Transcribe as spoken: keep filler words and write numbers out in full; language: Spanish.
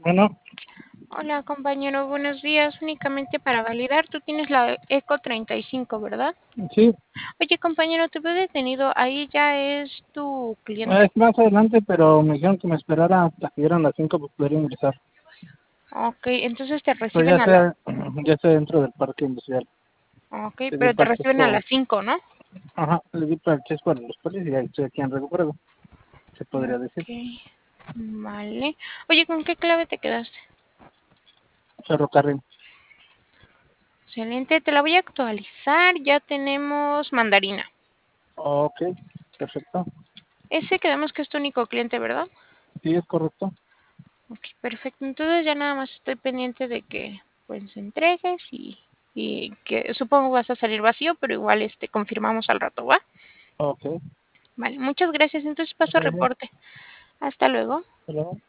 Bueno, Hola compañero, buenos días. Únicamente para validar, tú tienes la Eco treinta y cinco, ¿verdad? sí, Oye compañero, te veo detenido. Ahí ya es tu cliente. es más adelante, pero me dijeron que me esperara hasta que dieran las cinco para poder ingresar. Ok, entonces te Pero reciben ya a la... sea, ya estoy dentro del parque industrial. Ok, Le di pero te reciben a parchesco, las cinco, ¿no? ajá, le di parchesco a los polis y ya estoy aquí en recupero, se podría decir. Ok, vale. Oye, ¿con qué clave te quedaste? Ferrocarril. Excelente, te la voy a actualizar. Ya tenemos mandarina. Ok, perfecto. Ese quedamos que es tu único cliente, ¿verdad? Sí, es correcto. Ok, perfecto. Entonces ya nada más estoy pendiente de que pues entregues y, y que supongo vas a salir vacío, pero igual este confirmamos al rato, ¿va? Ok, Vale, muchas gracias. Entonces paso gracias. reporte. Hasta luego. Hasta luego.